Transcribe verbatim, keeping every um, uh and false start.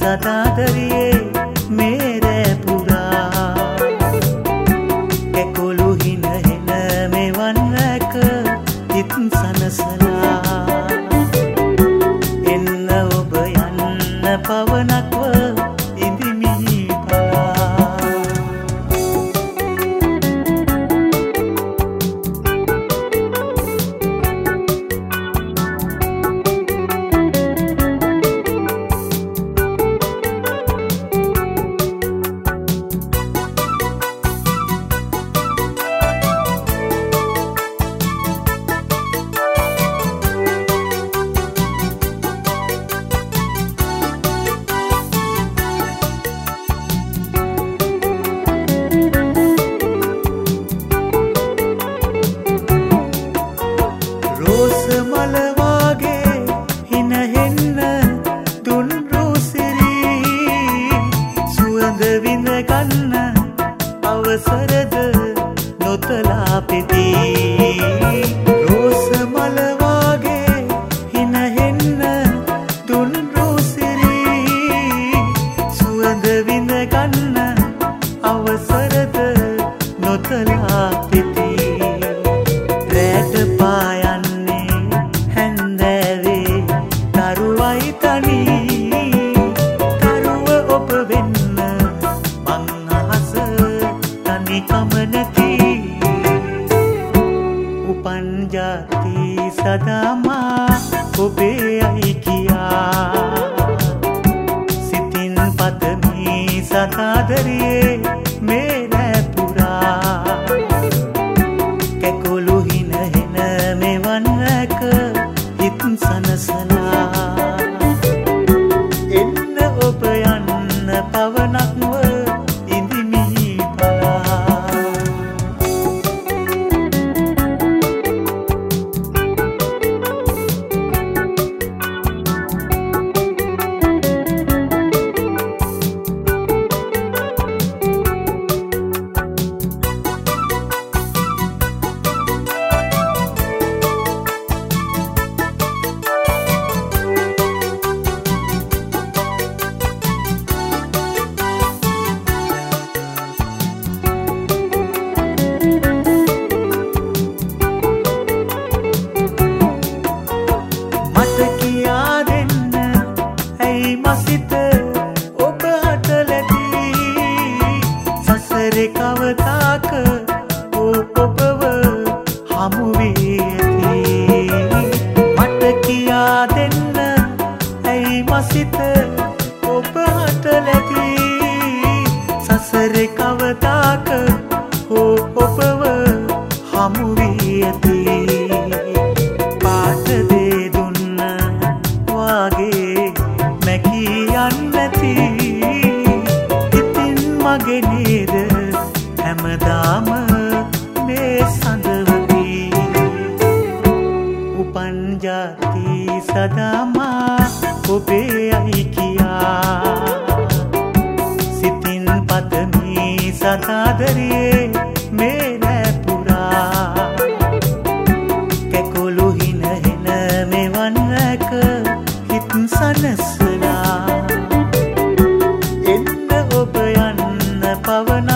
සදාදරියේ මේ රෑ පුරා කැකුළු හින හෙන මෙවන් රැක හිත් සනසලා එන්න ඔබ යන්න පවනක්ව ඉඳිමි පලා අවසරද නොතලා පෙදී රෝස මල වාගේ හින හෙන්න දුන් රෝසිරි සුවඳ විඳ ගන්න අවසරද නොතලා පෙදී රැට පායන්නේ හැන්දෑවේ තරුවයි තනි තරුව ඔබ වෙන්න කමනති උපන් ජාති සදාමා ඔබේ අයි කියා සිතින් පතමි සදාදරියේ මේ රෑ පුරා කැකුළු හින හෙන මෙවන් රැක හිත් සනසලා එන්න ඔබ යන්න පවනක්ව මසිත ඔබ හට ලැබී සසරේ කවදාක ඔබව හමු වී ඇති මට කියා දෙන්න ඇයි මසිත ඔබ හට ලැබී සසරේ කවදාක ඔබව හමු වී ඇති පාට දේ දුන්න වාගේ යන්නති ඉතින් මගේ නේද හැමදාම මේ සඳවති උපන් ජාති සදාමා ඔබේ අයි කියා සිතින් පතමි සදාදරියේ මේ රෑ පුරා කැකුළු හින හෙන මෙවන් රැක හිත් සනසලා එන්න ඔබ යන්න පවන